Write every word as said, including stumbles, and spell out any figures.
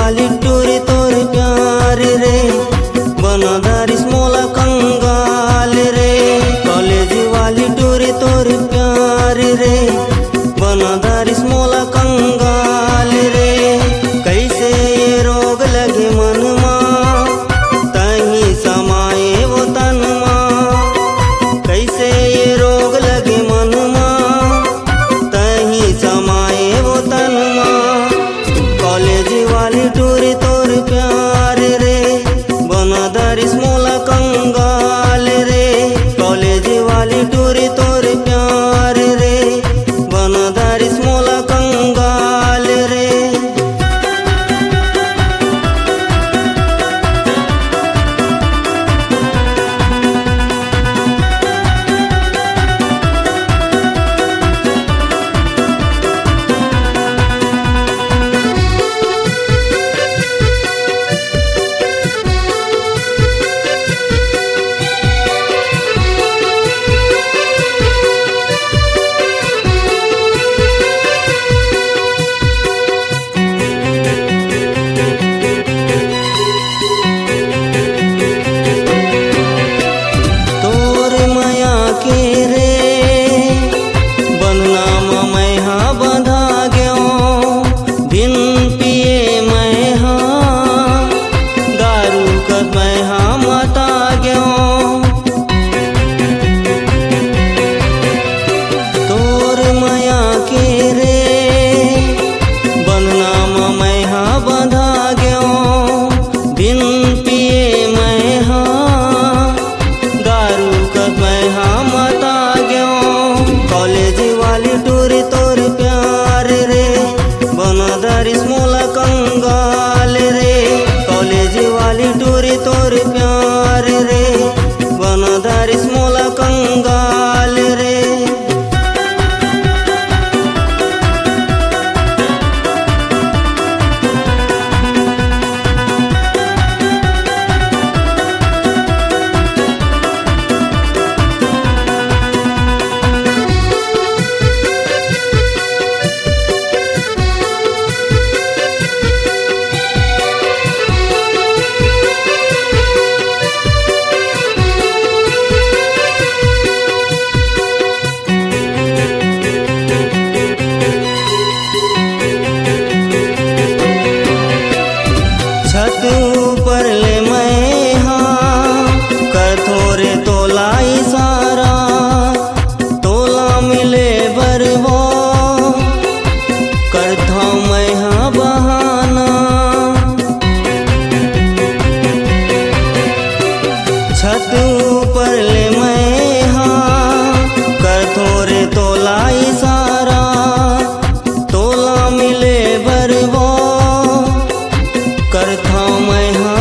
वाली टूरी तोर प्यार रे बना दारिस मोला कंगाल रे। कॉलेज वाली टूरी तोर प्यार रे बना दारिस मोला कंगाल रे। कैसे ये रोग लगे मन मा तही समाये वो तन मा। कैसे ये रोग लगे मन मा तही समाये वो तन मा। कॉलेज वाली टूरी तोर प्यार रे बना दारिस मोला कंगाल रे। कॉलेज वाली टूरी तोर प्यार रे बना दारिस मोला कंगाल रे। कॉलेज वाली टूरी तोर प्यार रे बना दारिस मोला कंगाल रे। कॉलेज वाली टूरी तोर प्यार रे बना दारिस मोला कंगाल रे। छत ऊपर ले मैं हाँ कर थोरे तोला इशारा तोला मिले बर वो करता मैं हाँ बहाना। छत ऊपर ले मैं हाँ कर थोरे तोला इशारा तोला मिले बर वो करता मैं हाँ